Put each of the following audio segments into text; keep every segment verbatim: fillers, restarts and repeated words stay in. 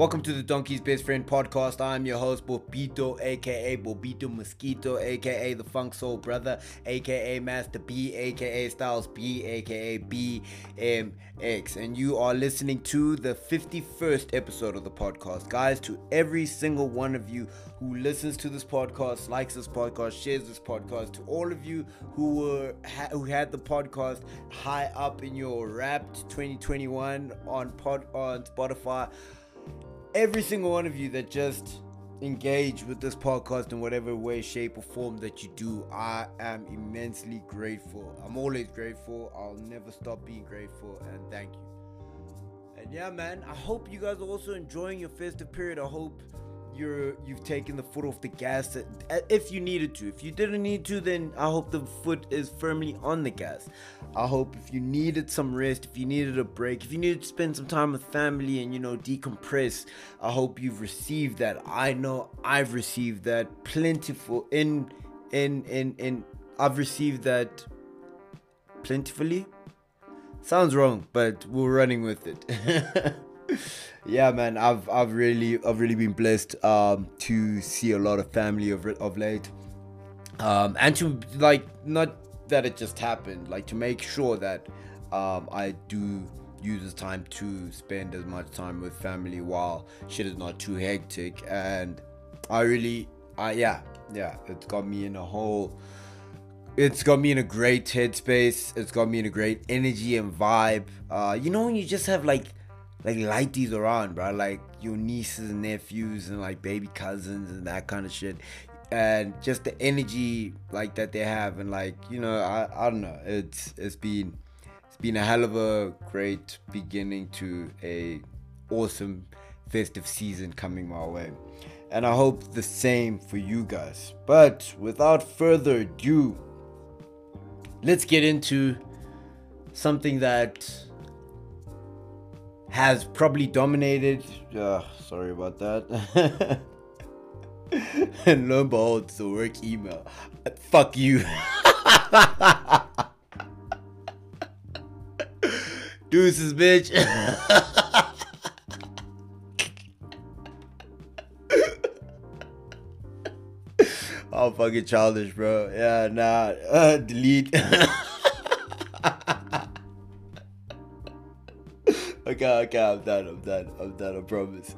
Welcome to the Donkey's Best Friend podcast. I'm your host, Bobito, aka Bobito Mosquito, aka the Funk Soul Brother, aka Master B, aka Styles B, aka B M X. And you are listening to the fifty-first episode of the podcast. Guys, to every single one of you who listens to this podcast, likes this podcast, shares this podcast, to all of you who were ha- who had the podcast high up in your Wrapped twenty twenty-one on pod on Spotify. Every single one of you that just engage with this podcast in whatever way, shape, or form that you do, I am immensely grateful. I'm always grateful. I'll never stop being grateful, and thank you. And yeah, man, I hope you guys are also enjoying your festive period. I hope you're you've taken the foot off the gas if you needed to. If you didn't need to, then I hope the foot is firmly on the gas. I hope if you needed some rest, if you needed a break, if you needed to spend some time with family and, you know, decompress, I hope you've received that. I know I've received that plentiful in in in in I've received that plentifully. Sounds wrong, but we're running with it. Yeah, man, I've I've really I've really been blessed um to see a lot of family of of late, um and to, like, not that it just happened, like, to make sure that um I do use this time to spend as much time with family while shit is not too hectic. And I really I yeah yeah it's got me in a whole It's got me in a great headspace. It's got me in a great energy and vibe. Uh, you know when you just have like like lighties around, bro, like your nieces and nephews and like baby cousins and that kind of shit, and just the energy like that they have, and like, you know, I I don't know. It's it's been it's been a hell of a great beginning to a awesome festive season coming my way, and I hope the same for you guys. But without further ado, let's get into something that has probably dominated. Uh, sorry about that. And lo and behold, it's a work email. Fuck you. Deuces, bitch. Oh, fucking childish, bro. Yeah, nah. Uh, delete. Okay, okay, I'm done, I'm done, I'm done, I promise.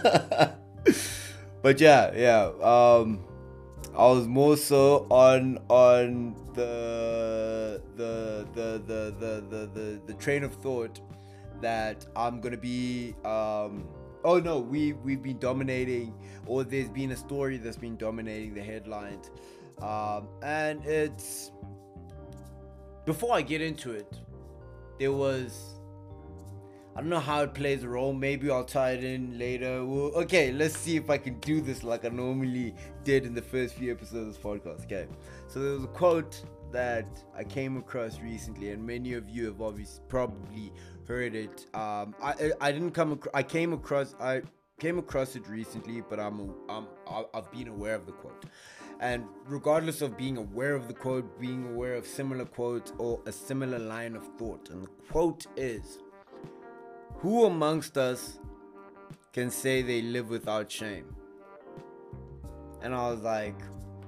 But yeah, yeah, um, I was more so on, on the, the, the, the, the, the, the, the train of thought that I'm gonna be, um, oh no, we, we've been dominating, or there's been a story that's been dominating the headlines, um, and it's, before I get into it, there was, I don't know how it plays a role. Maybe I'll tie it in later. Well, okay, let's see if I can do this like I normally did in the first few episodes of this podcast. Okay, so there was a quote that I came across recently, and many of you have obviously probably heard it. Um, I I didn't come. Ac- I came across. I came across it recently, but I'm I'm I've been aware of the quote. And regardless of being aware of the quote, being aware of similar quotes or a similar line of thought, and the quote is, "Who amongst us can say they live without shame?" And I was like,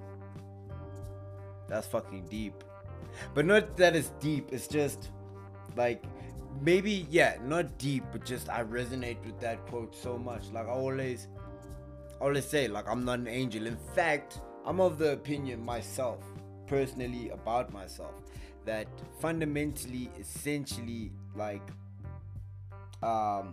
that's fucking deep. But not that it's deep, it's just like, maybe, yeah, not deep, but just I resonate with that quote so much. Like, I always, I always say, like, I'm not an angel. In fact, I'm of the opinion myself, personally, about myself, that fundamentally, essentially, like, um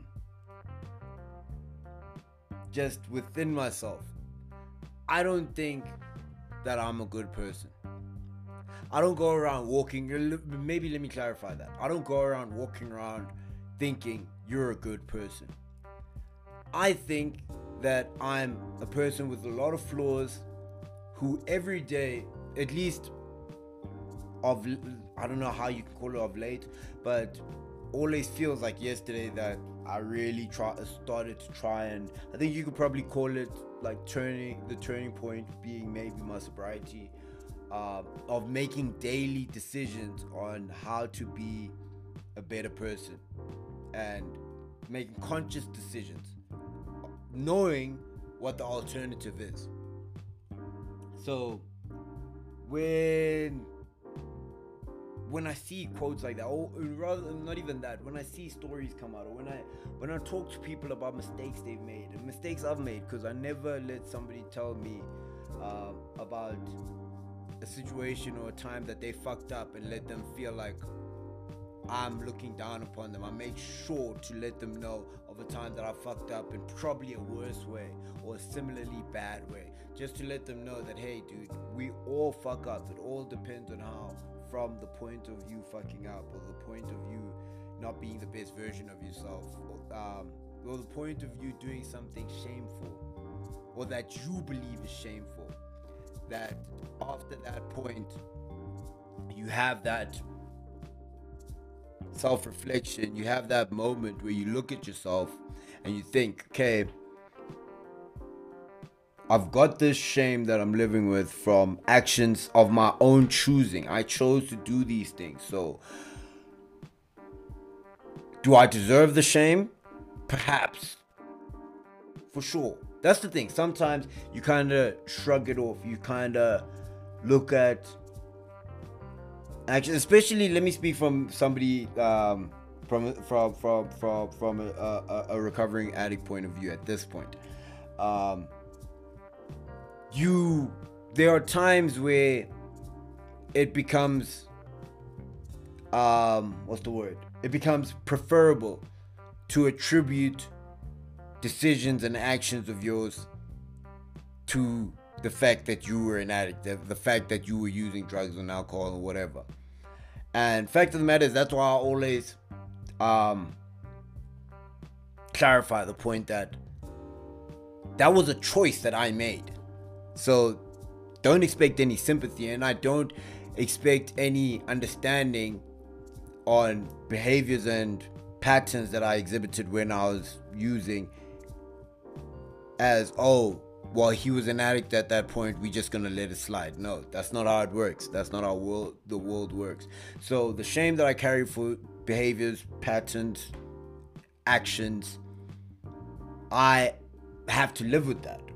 just within myself, I don't think that I'm a good person. I don't go around walking, maybe let me clarify that. I don't go around walking around thinking you're a good person. I think that I'm a person with a lot of flaws who every day, at least of, I don't know how you can call it of late, but always feels like yesterday that I really try started to try, and I think you could probably call it like turning the turning point being maybe my sobriety, uh, of making daily decisions on how to be a better person and making conscious decisions knowing what the alternative is. So when when I see quotes like that, or rather not even that, when I see stories come out, or when I when I talk to people about mistakes they've made and mistakes I've made, because I never let somebody tell me uh, about a situation or a time that they fucked up and let them feel like I'm looking down upon them. I make sure to let them know of a time that I fucked up in probably a worse way or a similarly bad way, just to let them know that, hey dude, we all fuck up. It all depends on how, from the point of you fucking up, or the point of you not being the best version of yourself, or, um, or the point of you doing something shameful or that you believe is shameful, that after that point you have that self-reflection, you have that moment where you look at yourself and you think, okay, I've got this shame that I'm living with from actions of my own choosing. I chose to do these things. So, do I deserve the shame? Perhaps. For sure. That's the thing. Sometimes you kind of shrug it off. You kind of look at... Actually, especially, let me speak from somebody... Um, from from from from from a, a, a recovering addict point of view at this point. Um... You, there are times where it becomes, um, what's the word? It becomes preferable to attribute decisions and actions of yours to the fact that you were an addict, the, the fact that you were using drugs and alcohol or whatever. And fact of the matter is, that's why I always um, clarify the point that that was a choice that I made. So don't expect any sympathy, and I don't expect any understanding on behaviors and patterns that I exhibited when I was using as, oh, well, he was an addict at that point, we just gonna let it slide. No, that's not how it works. That's not how world, the world works. So the shame that I carry for behaviors, patterns, actions, I have to live with that.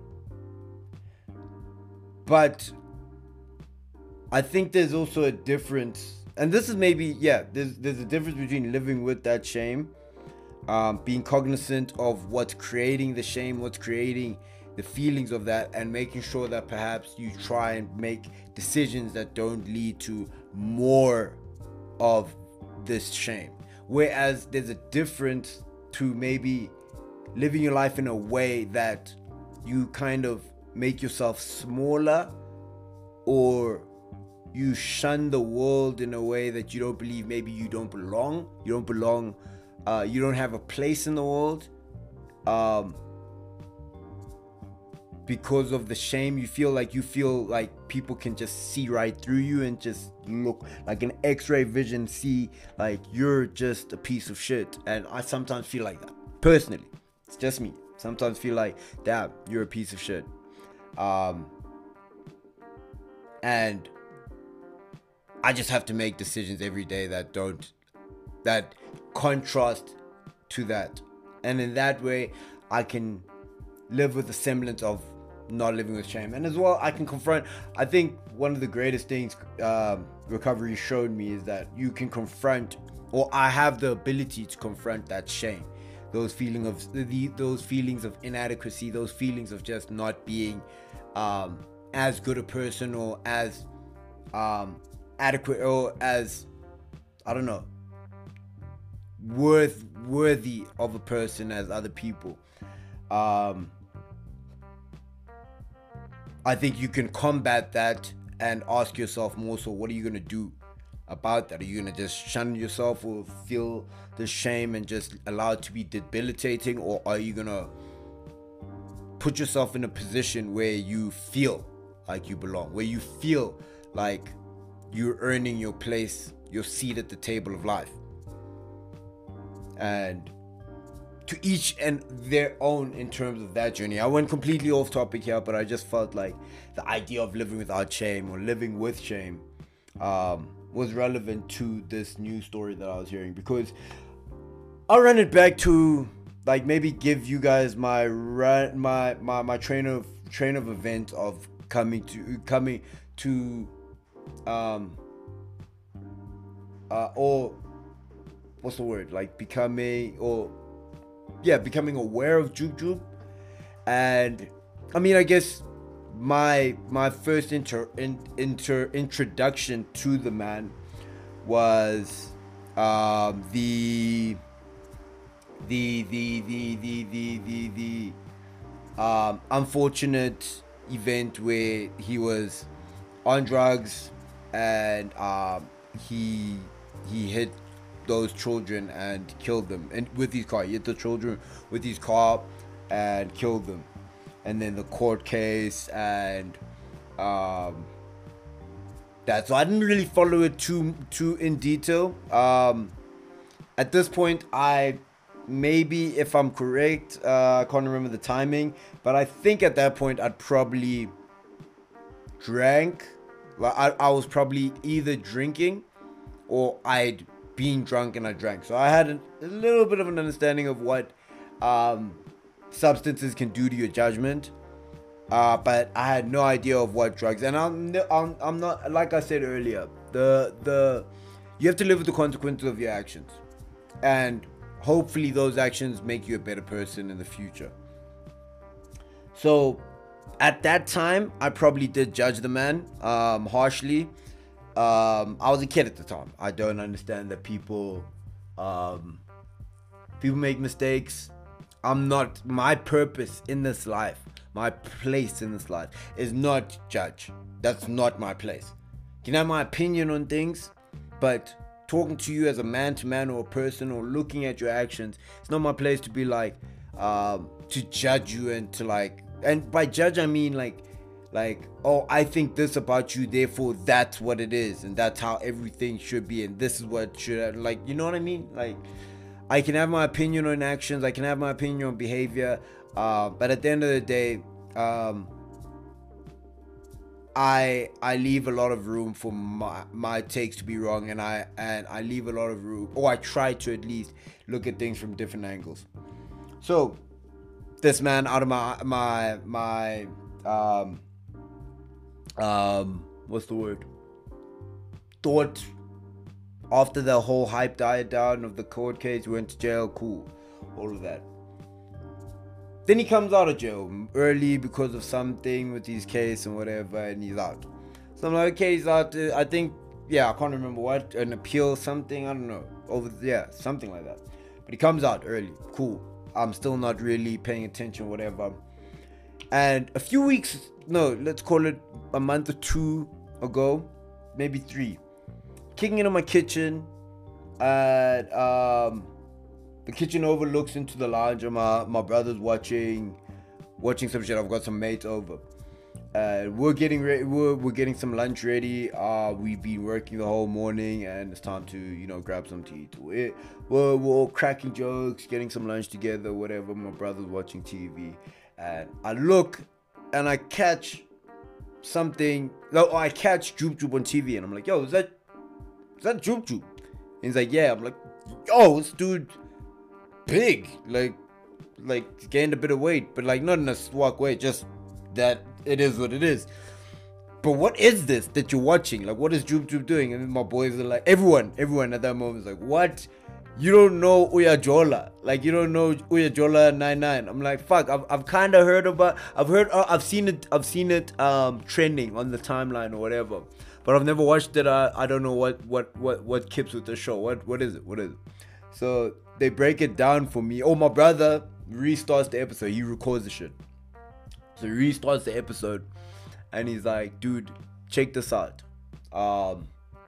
But I think there's also a difference, and this is maybe, yeah, there's there's a difference between living with that shame, um, being cognizant of what's creating the shame, what's creating the feelings of that, and making sure that perhaps you try and make decisions that don't lead to more of this shame. Whereas there's a difference to maybe living your life in a way that you kind of make yourself smaller, or you shun the world in a way that you don't believe maybe you don't belong. You don't belong. Uh, you don't have a place in the world. Um, because of the shame, you feel like you feel like people can just see right through you and just look like an X-ray vision, see like you're just a piece of shit. And I sometimes feel like that. Personally, it's just me. Sometimes feel like, damn, you're a piece of shit. Um, and I just have to make decisions every day that don't, that contrast to that. And in that way, I can live with a semblance of not living with shame. And as well, I can confront, I think one of the greatest things um, recovery showed me is that you can confront, or I have the ability to confront that shame. Those feeling of the, those feelings of inadequacy, those feelings of just not being um, as good a person, or as um, adequate, or as, I don't know, worth worthy of a person as other people. Um, I think you can combat that and ask yourself more so, what are you gonna do about that? Are you gonna just shun yourself or feel the shame and just allow it to be debilitating, or are you gonna put yourself in a position where you feel like you belong, where you feel like you're earning your place, your seat at the table of life? And to each and their own in terms of that journey. I went completely off topic here, but I just felt like the idea of living without shame, or living with shame, um, was relevant to this new story that I was hearing, because I'll run it back to like maybe give you guys my run, my my my train of train of events of coming to coming to, um, uh, or what's the word? Like becoming or yeah, becoming aware of Jub Jub. And I mean, I guess my my first inter, in, inter introduction to the man was um, the the the the the the the, the um, unfortunate event where he was on drugs and um, he he hit those children and killed them, and with his car he hit the children with his car and killed them. And then the court case and um, that. So I didn't really follow it too too in detail. Um, at this point, I maybe, if I'm correct, uh, I can't remember the timing, but I think at that point I'd probably drank. Like I, I was probably either drinking or I'd been drunk and I drank. So I had a, a little bit of an understanding of what um, substances can do to your judgment, uh, but I had no idea of what drugs. And I'm, I'm I'm not, like I said earlier, the the you have to live with the consequences of your actions, and hopefully those actions make you a better person in the future. So at that time, I probably did judge the man um, harshly. Um, I was a kid at the time. I don't understand that people um, people make mistakes. I'm not, my purpose in this life, my place in this life is not judge. That's not my place. You can have my opinion on things, but talking to you as a man to man or a person or looking at your actions, it's not my place to be like, um, to judge you and to like, and by judge I mean like, like, oh, I think this about you, therefore that's what it is, and that's how everything should be, and this is what should, like, you know what I mean? Like, I can have my opinion on actions, I can have my opinion on behavior, uh, but at the end of the day, um, I I leave a lot of room for my my takes to be wrong, and I and I leave a lot of room, or I try to at least look at things from different angles. So this man, out of my my my um um what's the word? Thought. After the whole hype died down of the court case, went to jail, cool, all of that. Then he comes out of jail early because of something with his case and whatever, and he's out. So I'm like, okay, he's out. Uh, I think, yeah, I can't remember what, an appeal, something, I don't know. Over, yeah, something like that. But he comes out early, cool. I'm still not really paying attention, whatever. And a few weeks, no, let's call it a month or two ago, maybe three. Kicking into my kitchen, and um, the kitchen overlooks into the lounge, and my, my brother's watching watching some shit. I've got some mates over, and we're getting ready. We're, we're getting some lunch ready. Uh, we've been working the whole morning, and it's time to, you know, grab some to eat. We're, we're, we're all cracking jokes, getting some lunch together, whatever. My brother's watching T V, and I look, and I catch something. No, I catch Jub Jub on T V, and I'm like, yo, is that Is that Jub Jub? And he's like, yeah. I'm like, yo, this dude big, like, like gained a bit of weight, but like not in a swag way, just that it is what it is. But what is this that you're watching? Like, what is Jub Jub doing? And then my boys are like, everyone, everyone at that moment is like, what? You don't know Uyajola? Like, you don't know Uyajola ninety-nine? I'm like, fuck. I've I've kind of heard about. I've heard. Uh, I've seen it. I've seen it um trending on the timeline or whatever. But I've never watched it. I, I don't know what, what, what, what kips with the show. What what is it? What is it? So they break it down for me. Oh, my brother restarts the episode. He records the shit. So he restarts the episode, and he's like, dude, check this out. Um,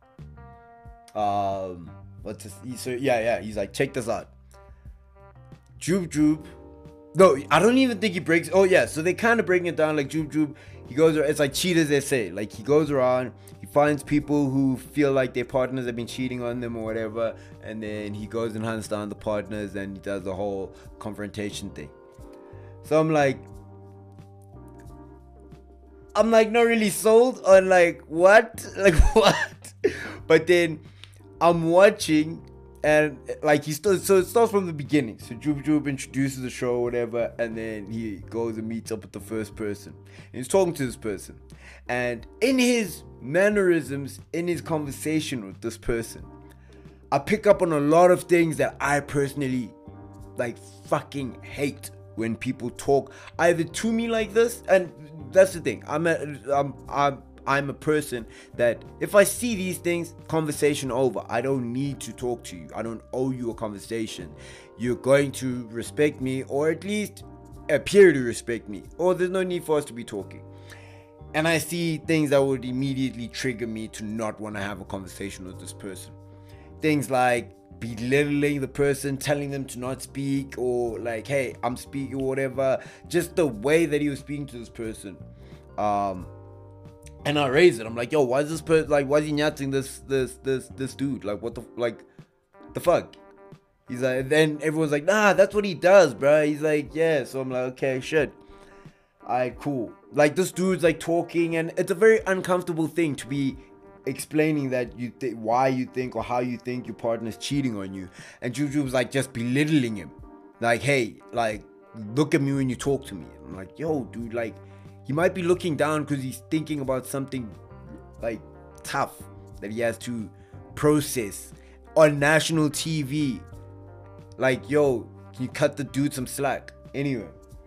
um, what's this? He, so yeah, yeah. He's like, check this out. Jub Jub. No, I don't even think he breaks. Oh yeah, so they kind of breaking it down like Jub Jub. He goes. It's like cheaters, they say. Like he goes around. He finds people who feel like their partners have been cheating on them or whatever, and then he goes and hunts down the partners, and he does the whole confrontation thing. So I'm like, I'm like not really sold on like what, like what. But then I'm watching, and like he still, so it starts from the beginning. So Jube Jube introduces the show or whatever, and then he goes and meets up with the first person, and he's talking to this person, and in his mannerisms, in his conversation with this person, I pick up on a lot of things that I personally like fucking hate when people talk either to me like this. And that's the thing, I'm a, I'm I'm I'm a person that if I see these things, conversation over. I don't need to talk to you. I don't owe you a conversation. You're going to respect me, or at least appear to respect me, or there's no need for us to be talking. And I see things that would immediately trigger me to not want to have a conversation with this person. Things like belittling the person, telling them to not speak, or like, hey, I'm speaking, or whatever. Just the way that he was speaking to this person. Um, And I raise it. I'm like, yo, why is this person, like, why is he nyatting this, this, this, this dude? Like, what the, like, the fuck? He's like, then everyone's like, nah, that's what he does, bro. He's like, yeah. So I'm like, okay, shit. Alright, cool. Like, this dude's like talking, and it's a very uncomfortable thing to be explaining that you think, why you think, or how you think your partner's cheating on you. And Juju was like, just belittling him. Like, hey, like, look at me when you talk to me. I'm like, yo, dude, like, he might be looking down because he's thinking about something like tough that he has to process on national T V. Like, yo, can you cut the dude some slack? Anyway,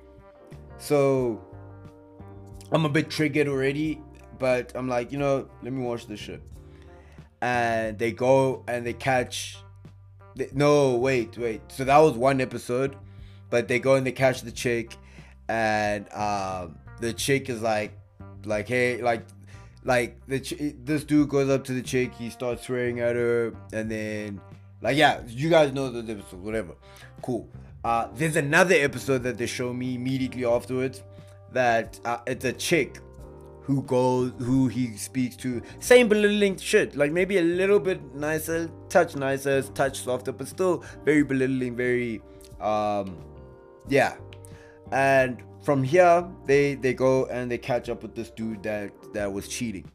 so I'm a bit triggered already, but I'm like, you know, let me watch this shit. And they go and they catch. They, no, wait, wait. So that was one episode, but they go and they catch the chick, and um. the chick is like, like, hey, like, like the ch- this dude goes up to the chick, he starts swearing at her, and then, like, yeah, you guys know the episode, whatever, cool. Uh, there's another episode that they show me immediately afterwards, that uh, it's a chick who goes, who he speaks to, same belittling shit, like maybe a little bit nicer, touch nicer, touch softer, but still very belittling, very, um, yeah, and from here, they, they go and they catch up with this dude that, that was cheating.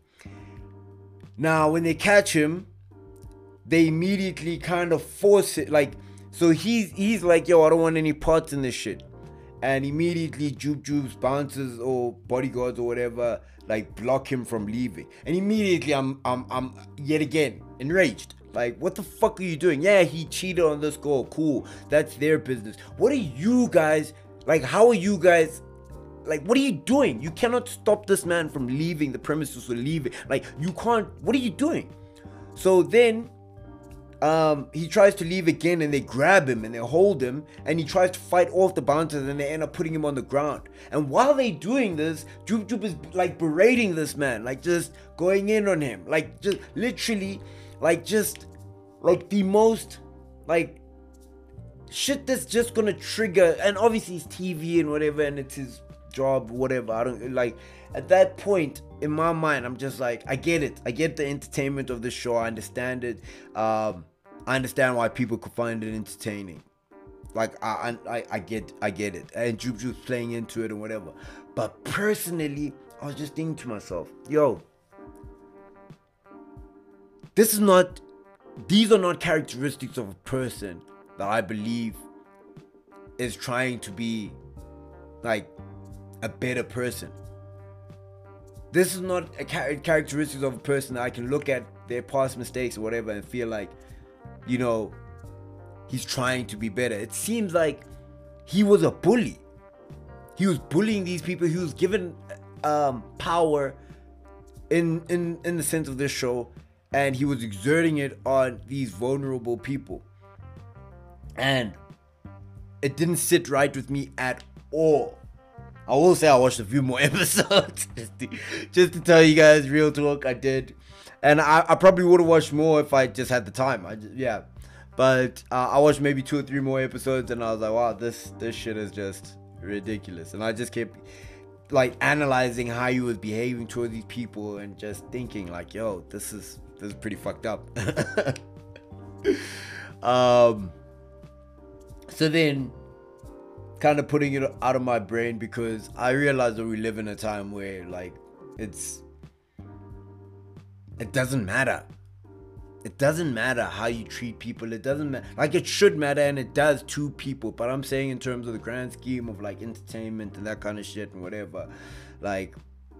Now, when they catch him, they immediately kind of force it. Like, so he's he's like, yo, I don't want any parts in this shit. And immediately, Jube Jube's bouncers or bodyguards or whatever, like, block him from leaving. And immediately, I'm, I'm, I'm yet again enraged. Like, what the fuck are you doing? Yeah, he cheated on this girl. Cool. That's their business. What are you guys... Like, how are you guys, like, what are you doing? You cannot stop this man from leaving the premises or leaving. Like, you can't, what are you doing? So then, um, he tries to leave again, and they grab him and they hold him, and he tries to fight off the bouncers, and they end up putting him on the ground. And while they doing this, Jube Jube is like berating this man, like just going in on him, like just literally, like just like the most, like, shit that's just gonna trigger. And obviously it's T V and whatever, and it's his job, whatever. I don't, like, at that point in my mind, I'm just like, I get it, I get the entertainment of the show, I understand it. um I understand why people could find it entertaining. Like, I I, I get I get it, and Jube Jube's playing into it and whatever. But personally, I was just thinking to myself, yo, this is not, these are not characteristics of a person that I believe is trying to be like a better person. This is not a char- characteristics of a person that I can look at their past mistakes or whatever and feel like, you know, he's trying to be better. It seems like he was a bully. He was bullying these people. He was given um, power in in in the sense of this show, and he was exerting it on these vulnerable people. And it didn't sit right with me at all. I will say I watched a few more episodes just, to, just to tell you guys, real talk, I did. And I, I probably would have watched more if I just had the time. I just, yeah, but uh, I watched maybe two or three more episodes, and I was like, wow, this this shit is just ridiculous. And I just kept like analyzing how he was behaving toward these people, and just thinking like, yo, this is this is pretty fucked up. um. So then, kind of putting it out of my brain, because I realize that we live in a time where, like, it's, it doesn't matter. it doesn't matter how you treat people. It doesn't matter. Like, it should matter, and it does to people. But I'm saying in terms of the grand scheme of like entertainment and that kind of shit and whatever, like,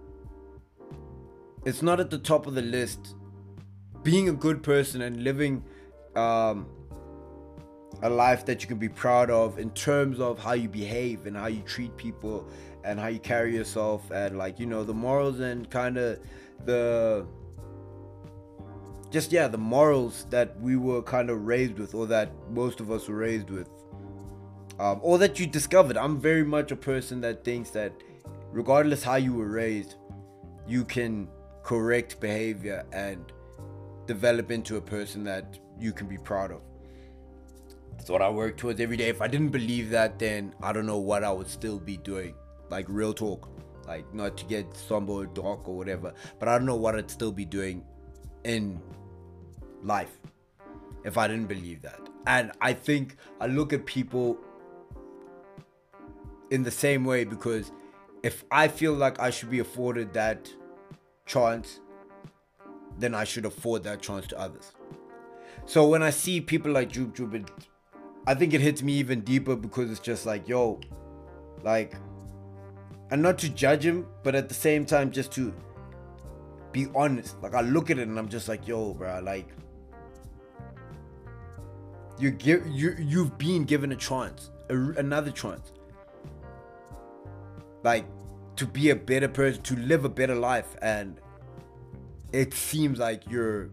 it's not at the top of the list. Being a good person and living um, a life that you can be proud of in terms of how you behave and how you treat people and how you carry yourself, and like, you know, the morals and kind of the just yeah the morals that we were kind of raised with, or that most of us were raised with, um, or that you discovered. I'm very much a person that thinks that regardless how you were raised, you can correct behavior and develop into a person that you can be proud of. That's what I work towards every day. If I didn't believe that, then I don't know what I would still be doing. Like, real talk. Like, not to get somber or dark or whatever, but I don't know what I'd still be doing in life if I didn't believe that. And I think I look at people in the same way, because if I feel like I should be afforded that chance, then I should afford that chance to others. So when I see people like Jube Jube, it, I think it hits me even deeper, because it's just like, yo, like, and not to judge him, but at the same time just to be honest. Like, I look at it and I'm just like, yo, bro, like, you give you you've been given a chance, a, another chance, like, to be a better person, to live a better life, and it seems like you're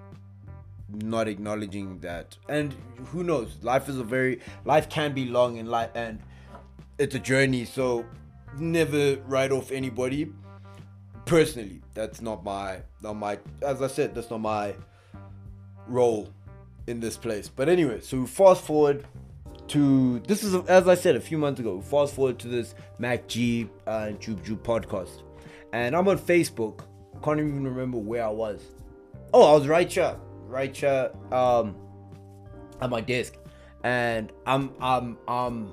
not acknowledging that. And who knows, life is a very life can be long, and life and it's a journey, so never write off anybody. Personally, that's not my not my as I said, that's not my role in this place. But anyway, so fast forward to this is, as I said a few months ago, fast forward to this Mac G uh, and Jube Jube podcast, and I'm on Facebook. Can't even remember where I was. Oh, I was right here, right here, um, at my desk, and I'm I'm I'm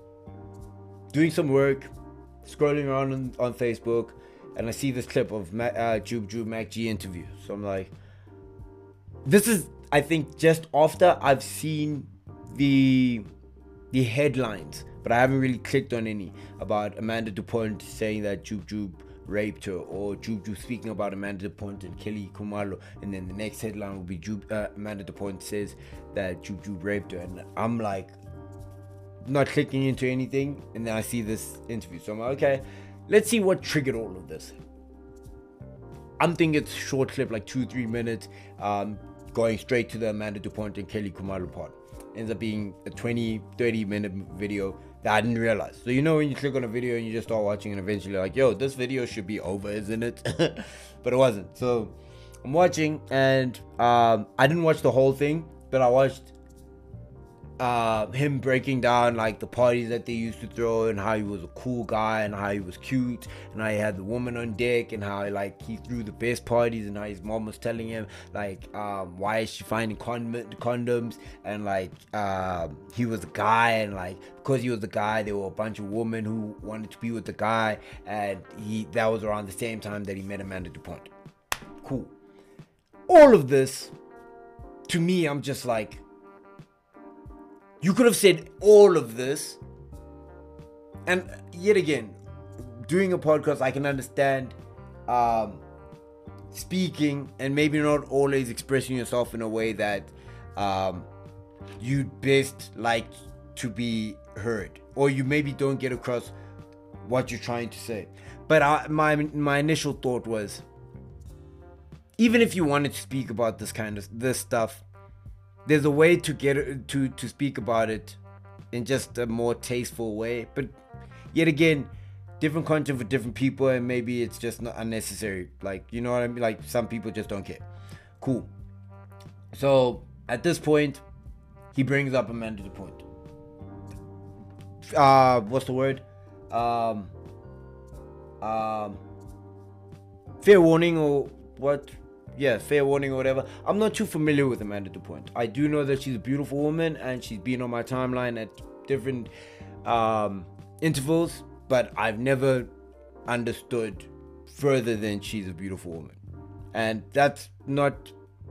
doing some work, scrolling around on, on Facebook, and I see this clip of Ma- uh, Jube Jube Mac G interview. So I'm like, this is, I think, just after I've seen the the headlines, but I haven't really clicked on any about Amanda DuPont saying that Jube Jube raped her, or Jube Jube speaking about Amanda DuPont and Kelly Khumalo, and then the next headline will be Jube, uh, Amanda DuPont says that Jube Jube raped her, and I'm like, not clicking into anything, and then I see this interview, so I'm like, okay, let's see what triggered all of this. I'm thinking it's a short clip, like two three minutes, um, going straight to the Amanda DuPont and Kelly Khumalo part. Ends up being a twenty thirty minute video that I didn't realize. So, you know, when you click on a video and you just start watching, and eventually you're like, yo, this video should be over, isn't it? But it wasn't. So I'm watching, and um, I didn't watch the whole thing, but I watched uh, him breaking down like the parties that they used to throw, and how he was a cool guy, and how he was cute, and how he had the woman on deck, and how like he threw the best parties, and how his mom was telling him like, um, why is she finding condom- condoms, and like um, he was a guy, and like because he was a guy, there were a bunch of women who wanted to be with the guy, and he that was around the same time that he met Amanda DuPont. Cool. All of this, to me, I'm just like, you could have said all of this, and yet again, doing a podcast, I can understand um, speaking and maybe not always expressing yourself in a way that um, you'd best like to be heard, or you maybe don't get across what you're trying to say. But I, my my initial thought was, even if you wanted to speak about this kind of this stuff, there's a way to get to to speak about it in just a more tasteful way. But yet again, different content for different people, and maybe it's just not unnecessary. Like, you know what I mean? Like, some people just don't care. Cool. So at this point, he brings up Amanda DuPont. Uh, what's the word? Um, um, fair warning or what? Yeah, fair warning or whatever. I'm not too familiar with Amanda DuPont. I do know that she's a beautiful woman, and she's been on my timeline at different um, intervals, but I've never understood further than she's a beautiful woman. And that's not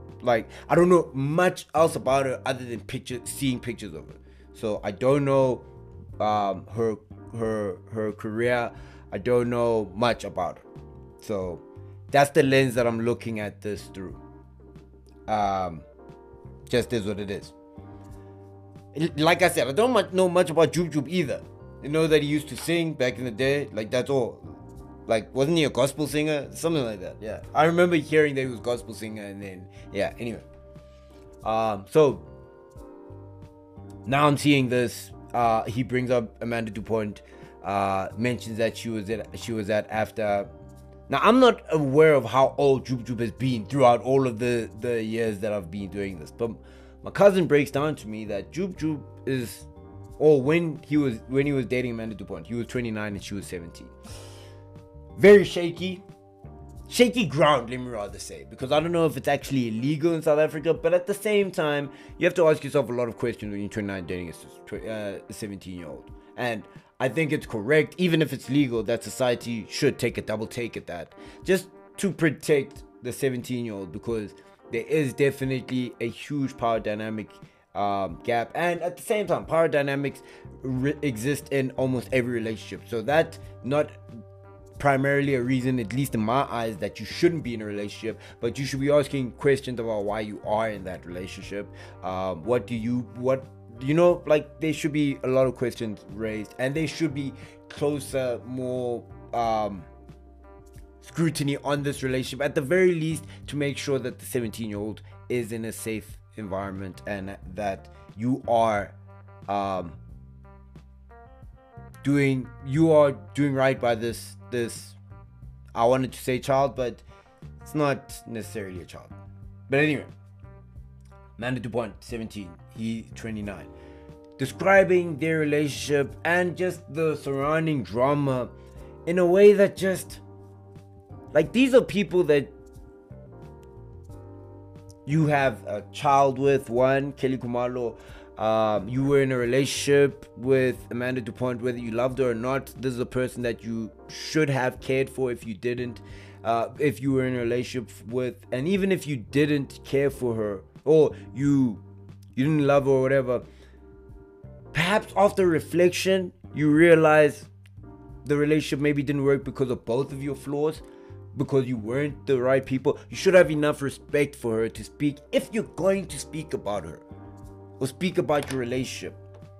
like, I don't know much else about her other than picture, seeing pictures of her. So I don't know um, her her her career. I don't know much about her. So that's the lens that I'm looking at this through. Um, just is what it is. Like I said, I don't much know much about Jub Jub either. You know that he used to sing back in the day. Like, that's all. Like, wasn't he a gospel singer? Something like that. Yeah. I remember hearing that he was a gospel singer, and then, yeah, anyway. Um, so, now I'm seeing this. Uh, he brings up Amanda DuPont, uh, mentions that she was at, she was at after. Now, I'm not aware of how old Jub Jub has been throughout all of the, the years that I've been doing this. But my cousin breaks down to me that Jub Jub is, or when he was when he was dating Amanda DuPont, he was twenty-nine and she was seventeen. Very shaky. Shaky ground, let me rather say. Because I don't know if it's actually illegal in South Africa, but at the same time, you have to ask yourself a lot of questions when you're twenty-nine dating a seventeen-year-old. And I think it's correct, even if it's legal, that society should take a double take at that. Just to protect the seventeen-year-old, because there is definitely a huge power dynamic um, gap. And at the same time, power dynamics re- exist in almost every relationship. So that's not primarily a reason, at least in my eyes, that you shouldn't be in a relationship, but you should be asking questions about why you are in that relationship. Um, what do you, what, you know, like, there should be a lot of questions raised, and there should be closer, more um, scrutiny on this relationship, at the very least, to make sure that the seventeen-year-old is in a safe environment and that you are um, doing, you are doing right by this this I wanted to say child, but it's not necessarily a child. But anyway, Amanda DuPont, seventeen, he twenty-nine, describing their relationship and just the surrounding drama in a way that just, like, these are people that you have a child with. One, Kelly Khumalo, Um, you were in a relationship with Amanda DuPont, whether you loved her or not. This is a person that you should have cared for if you didn't. Uh, if you were in a relationship with, and even if you didn't care for her, or you you didn't love her or whatever, perhaps after reflection, you realize the relationship maybe didn't work because of both of your flaws, because you weren't the right people. You should have enough respect for her to speak, if you're going to speak about her or speak about your relationship,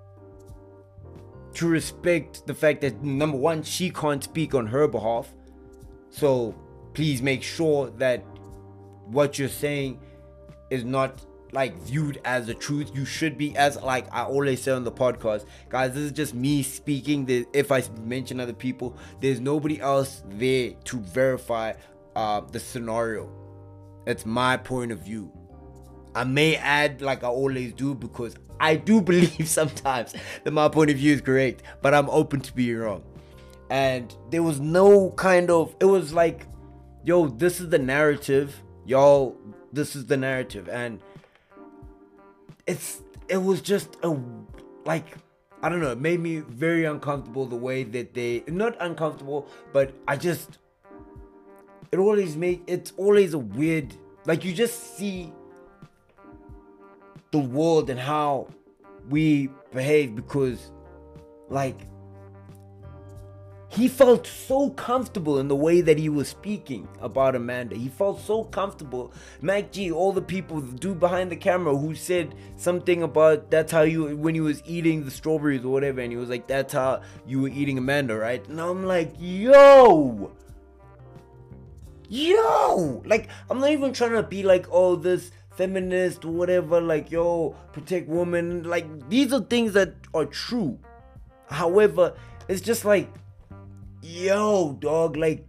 to respect the fact that, number one, she can't speak on her behalf. So please make sure that what you're saying is not like viewed as the truth. You should be, as like I always say on the podcast, guys, this is just me speaking. If I mention other people, there's nobody else there to verify uh, the scenario. It's my point of view. I may add, like I always do, because I do believe sometimes that my point of view is correct, but I'm open to being wrong. And there was no kind of, it was like, yo, this is the narrative, y'all, this is the narrative. And it's, it was just a, like, I don't know, it made me very uncomfortable the way that they, not uncomfortable, but I just, it always made, it's always a weird, like, you just see the world and how we behave, because, like, he felt so comfortable in the way that he was speaking about Amanda. He felt so comfortable. Mac G, all the people, the dude behind the camera who said something about that's how you, when he was eating the strawberries or whatever, and he was like, that's how you were eating Amanda, right? And I'm like, yo, yo, like, I'm not even trying to be like, oh, this feminist or whatever, like, yo, protect women. Like, these are things that are true. However, it's just like, yo, dog, like,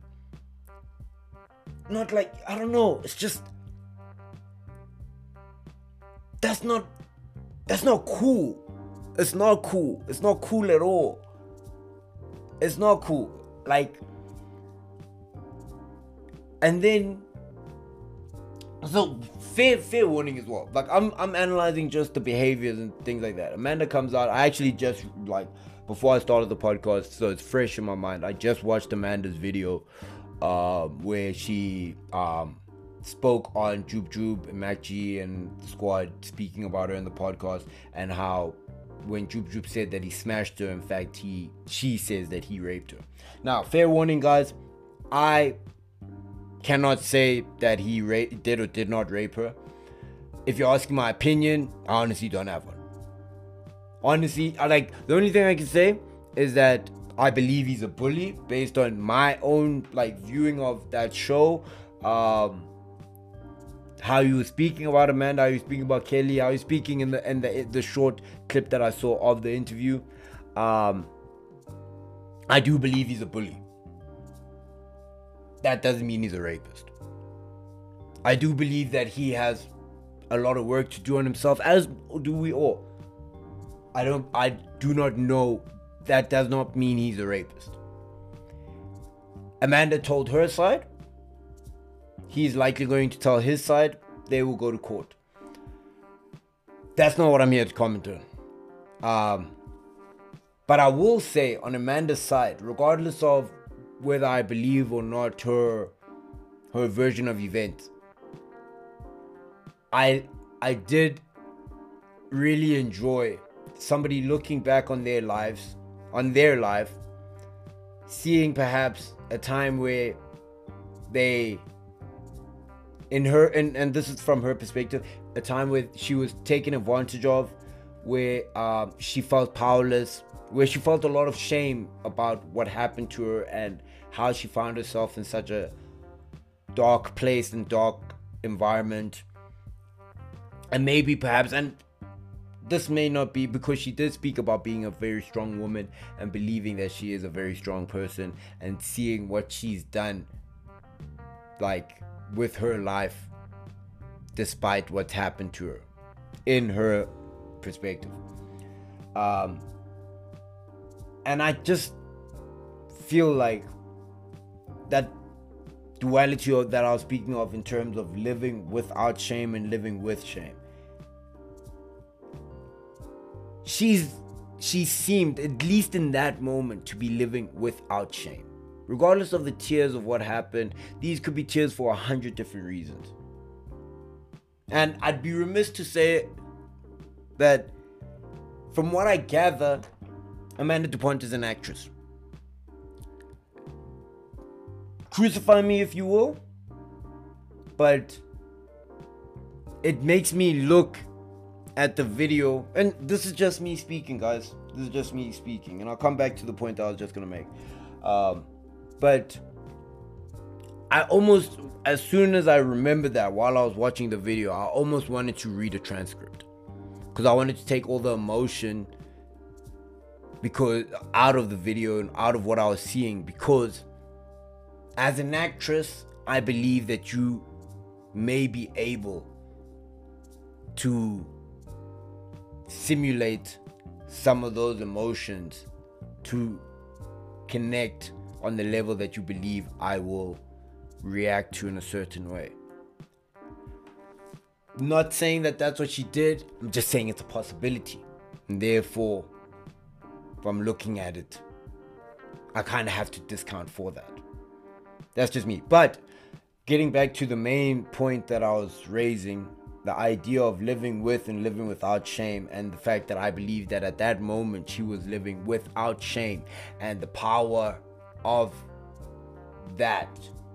not like, I don't know, it's just, that's not, that's not cool. It's not cool. It's not cool at all. It's not cool. Like, and then, so fair fair warning as well. Like, I'm I'm analyzing just the behaviors and things like that. Amanda comes out. I actually just, like, before I started the podcast, so it's fresh in my mind, I just watched Amanda's video um, where she um, spoke on Jube Jube and Mac G and Squad speaking about her in the podcast, and how when Jube Jube said that he smashed her, in fact, he she says that he raped her. Now, fair warning, guys, I cannot say that he ra- did or did not rape her. If you're asking my opinion, I honestly don't have one. Honestly, I like the only thing I can say is that I believe he's a bully based on my own like viewing of that show. Um, how he was speaking about Amanda, how he was speaking about Kelly, how he was speaking in the in the the short clip that I saw of the interview. Um, I do believe he's a bully. That doesn't mean he's a rapist. I do believe that he has a lot of work to do on himself, as do we all. I don't I do not know. That does not mean he's a rapist. Amanda told her side. He's likely going to tell his side. They will go to court. That's not what I'm here to comment on. Um, but I will say on Amanda's side, regardless of whether I believe or not her her version of events, I I did really enjoy somebody looking back on their lives, on their life, seeing perhaps a time where they, in her, and, and this is from her perspective, a time where she was taken advantage of, where um, she felt powerless, where she felt a lot of shame about what happened to her and how she found herself in such a dark place and dark environment. And maybe perhaps, and this may not be, because she did speak about being a very strong woman and believing that she is a very strong person, and seeing what she's done like with her life despite what's happened to her in her perspective. Um, and I just feel like that duality of, that I was speaking of in terms of living without shame and living with shame. She's she seemed, at least in that moment, to be living without shame. Regardless of the tears of what happened, these could be tears for a hundred different reasons. And I'd be remiss to say that from what I gather, Amanda DuPont is an actress. Crucify me if you will, but it makes me look at the video, and this is just me speaking, guys. This is just me speaking, and I'll come back to the point that I was just gonna make. Um, but I almost, as soon as I remembered that while I was watching the video, I almost wanted to read a transcript, because I wanted to take all the emotion because out of the video and out of what I was seeing. Because as an actress, I believe that you may be able to simulate some of those emotions to connect on the level that you believe I will react to in a certain way. Not saying that that's what she did, I'm just saying it's a possibility. And therefore, if I'm looking at it, I kind of have to discount for that. That's just me. But getting back to the main point that I was raising, the idea of living with and living without shame, and the fact that I believe that at that moment she was living without shame, and the power of that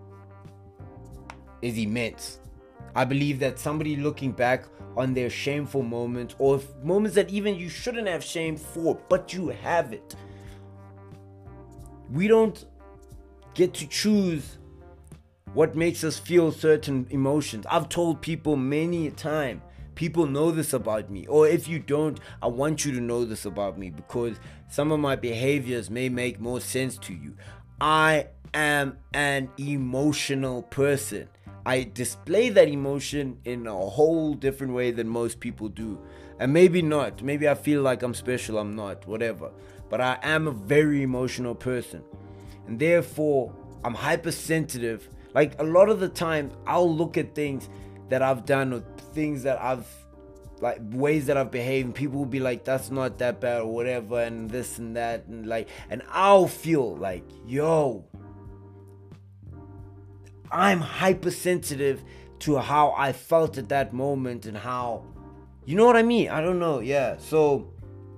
is immense. I believe that somebody looking back on their shameful moments, or moments that even you shouldn't have shame for, but you have it. We don't get to choose what makes us feel certain emotions. I've told people many a time, people know this about me, or if you don't, I want you to know this about me, because some of my behaviors may make more sense to you. I am an emotional person. I display that emotion in a whole different way than most people do. And maybe not. Maybe I feel like I'm special, I'm not, whatever. But I am a very emotional person. And therefore, I'm hypersensitive. Like, a lot of the time, I'll look at things that I've done, or things that I've, like, ways that I've behaved, and people will be like, that's not that bad, or whatever, and this and that, and like, and I'll feel like, yo, I'm hypersensitive to how I felt at that moment and how, you know what I mean? I don't know. Yeah. So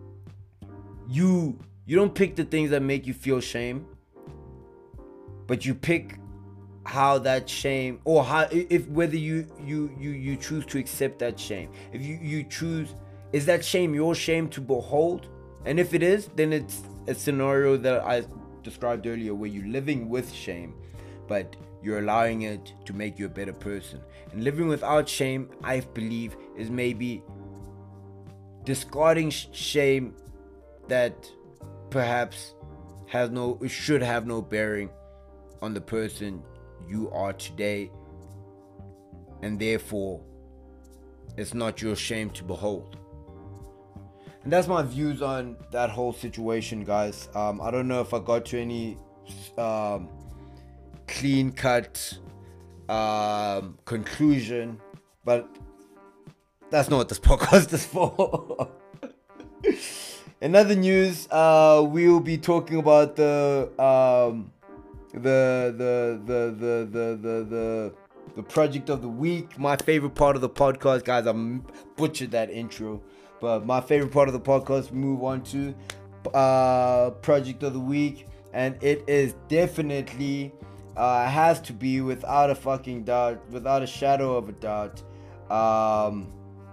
you you don't pick the things that make you feel shame, but you pick how that shame, or how, if whether you you you you choose to accept that shame. If you you choose, is that shame your shame to behold? And if it is, then it's a scenario that I described earlier, where you're living with shame, but you're allowing it to make you a better person. And living without shame, I believe, is maybe discarding sh- shame that perhaps has no, it should have no bearing on the person you are today, and therefore it's not your shame to behold. And that's my views on that whole situation, guys. um I don't know if I got to any um clean cut um conclusion, but that's not what this podcast is for. In other news, uh we'll be talking about the um the the the the the the the, the project of the week. My favorite part of the podcast, guys. I butchered that intro, but my favorite part of the podcast, we move on to uh project of the week, and it is definitely uh has to be, without a fucking doubt, without a shadow of a doubt, um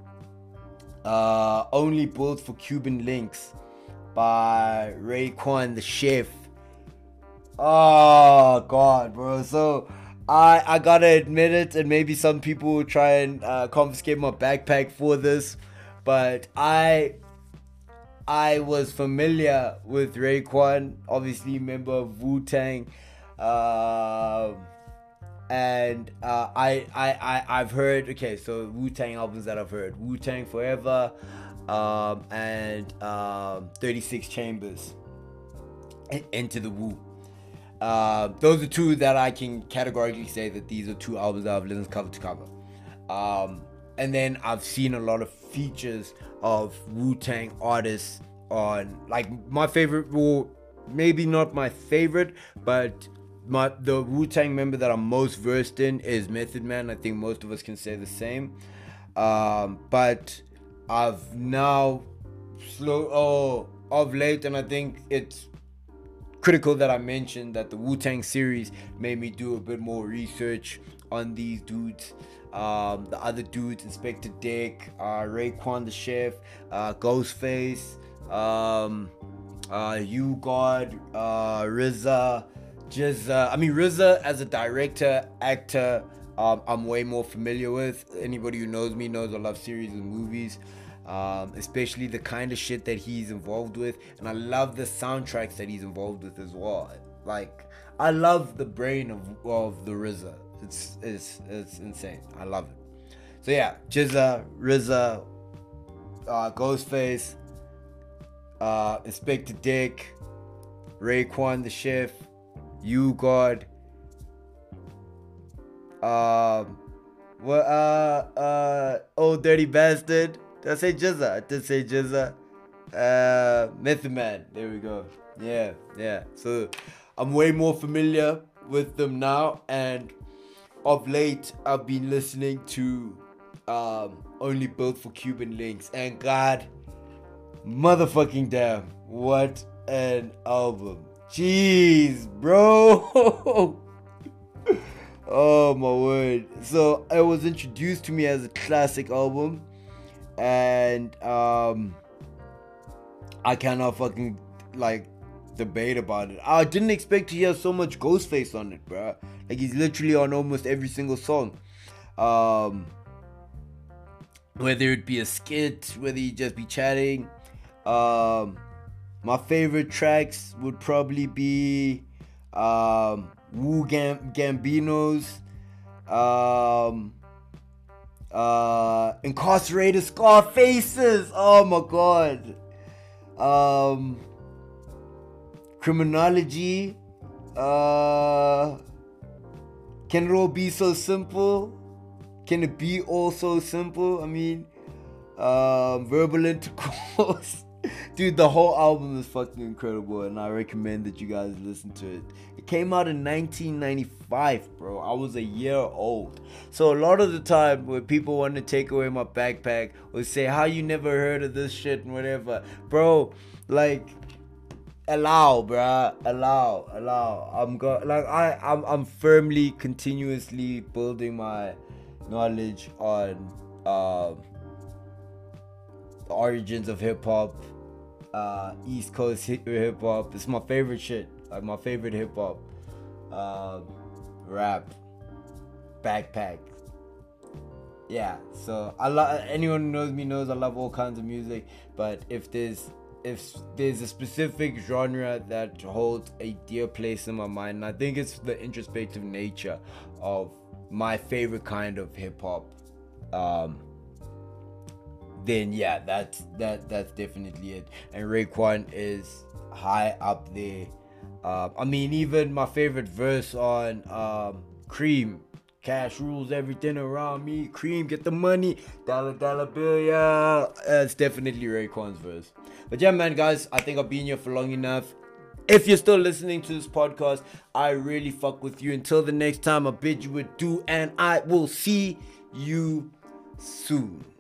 uh Only Built for Cuban Links by Raekwon the Chef. Oh god, bro. So I I gotta admit it, and maybe some people will try and uh, confiscate my backpack for this, but I I was familiar with Raekwon, obviously member of Wu-Tang, uh, and uh, I I I I've heard, okay, so Wu-Tang albums that I've heard: Wu-Tang Forever, um, and um, thirty-six Chambers, Enter the Wu. Uh, those are two that I can categorically say that these are two albums that I've listened cover to cover. Um, and then I've seen a lot of features of Wu-Tang artists on, like, my favorite, well, maybe not my favorite, but my the Wu-Tang member that I'm most versed in is Method Man. I think most of us can say the same. Um, but I've now slow oh of late, and I think it's critical that I mentioned that the Wu-Tang series made me do a bit more research on these dudes. Um, the other dudes: Inspector Dick, uh, Raekwon the Chef, uh, Ghostface, um, uh, U-God, uh, R Z A, J Z A. I mean, R Z A as a director, actor, um, I'm way more familiar with. Anybody who knows me knows I love series and movies. Um, especially the kind of shit that he's involved with, and I love the soundtracks that he's involved with as well. Like, I love the brain of of the R Z A. It's it's it's insane. I love it. So yeah, J Z A, R Z A, uh, Ghostface, uh, Inspector Dick, Raekwon the Chef, U-God, um, what uh uh Old Dirty Bastard. Did I say J Z A? I did say J Z A. Uh, Method Man. There we go. Yeah, yeah. So I'm way more familiar with them now, and of late I've been listening to um, Only Built for Cuban Links, and god motherfucking damn, what an album. Jeez, bro. Oh my word. So it was introduced to me as a classic album, and um I cannot fucking like debate about it. I didn't expect to hear so much Ghostface on it, bro. Like, he's literally on almost every single song. Um whether it be a skit, whether he just be chatting. Um my favorite tracks would probably be um Wu Gam- Gambino's um uh Incarcerated Scarfaces. Oh my god. Um Criminology. Uh Can it all be so simple? Can it be all so simple? I mean, um Verbal Intercourse. Dude, the whole album is fucking incredible, and I recommend that you guys listen to it. It came out in nineteen ninety-five, bro. I was a year old. So a lot of the time when people want to take away my backpack or say, how you never heard of this shit and whatever, bro, like, allow, bruh, allow, allow. I'm go like I, I'm, I'm firmly, continuously building my knowledge on uh, the origins of hip hop, uh, East Coast hip hop. It's my favorite shit, like my favorite hip hop, uh, rap, backpack. Yeah, so I love. Anyone who knows me knows I love all kinds of music, but if there's if there's a specific genre that holds a dear place in my mind, and I think it's the introspective nature of my favorite kind of hip hop, um, then yeah, that's that that's definitely it. And Raekwon is high up there. Uh, I mean, even my favorite verse on um, Cream. Cash rules everything around me. Cream, get the money. Dollar, dollar bill, yeah. Uh, it's definitely Raekwon's verse. But yeah, man, guys, I think I've been here for long enough. If you're still listening to this podcast, I really fuck with you. Until the next time, I bid you adieu, and I will see you soon.